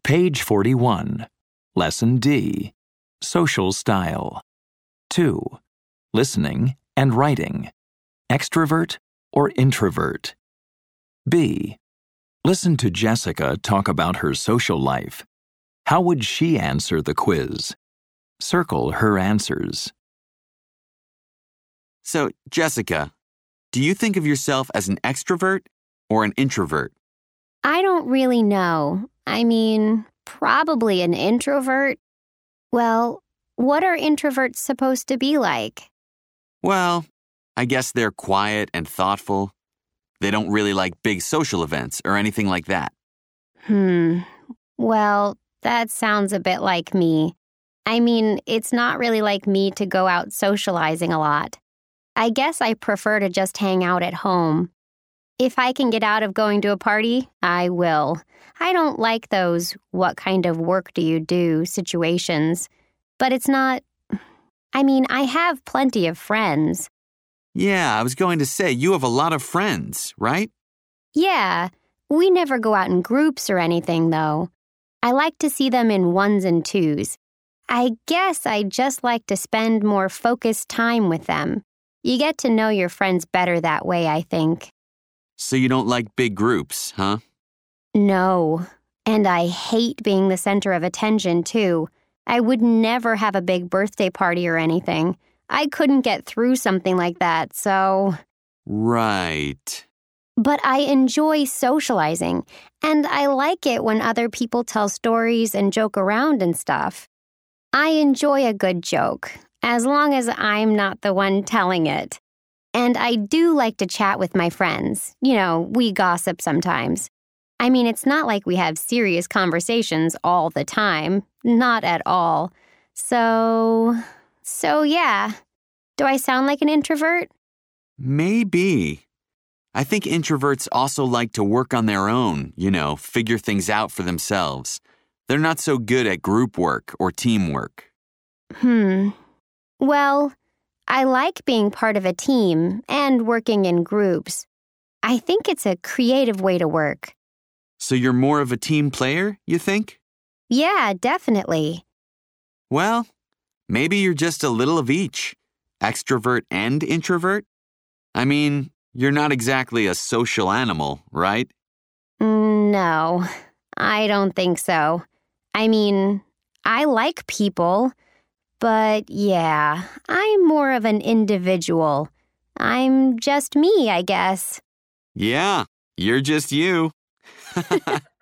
Page 41. Lesson D. Social style. 2. Listening and writing. Extrovert or introvert? B. Listen to Jessica talk about her social life. How would she answer the quiz? Circle her answers. So, Jessica, do you think of yourself as an extrovert or an introvert? I don't really know. I mean, probably an introvert. Well, what are introverts supposed to be like? Well, I guess they're quiet and thoughtful. They don't really like big social events or anything like that. Well, that sounds a bit like me. I mean, it's not really like me to go out socializing a lot. I guess I prefer to just hang out at home. If I can get out of going to a party, I will. I don't like those "what kind of work do you do" situations. But it's not... I have plenty of friends. Yeah, I was going to say, you have a lot of friends, right? Yeah, we never go out in groups or anything, though. I like to see them in ones and twos. I guess I just like to spend more focused time with them. You get to know your friends better that way, I think. So you don't like big groups, huh? No, and I hate being the center of attention, too. I would never have a big birthday party or anything. I couldn't get through something like that, so... Right. But I enjoy socializing, and I like it when other people tell stories and joke around and stuff. I enjoy a good joke, as long as I'm not the one telling it. And I do like to chat with my friends. You know, we gossip sometimes. I mean, it's not like we have serious conversations all the time. Not at all. So yeah. Do I sound like an introvert? Maybe. I think introverts also like to work on their own, figure things out for themselves. They're not so good at group work or teamwork. Well, I like being part of a team and working in groups. I think it's a creative way to work. So you're more of a team player, you think? Yeah, definitely. Well, maybe you're just a little of each, extrovert and introvert. I mean, you're not exactly a social animal, right? No, I don't think so. I mean, I like people, but yeah, I'm more of an individual. I'm just me, I guess. Yeah, you're just you.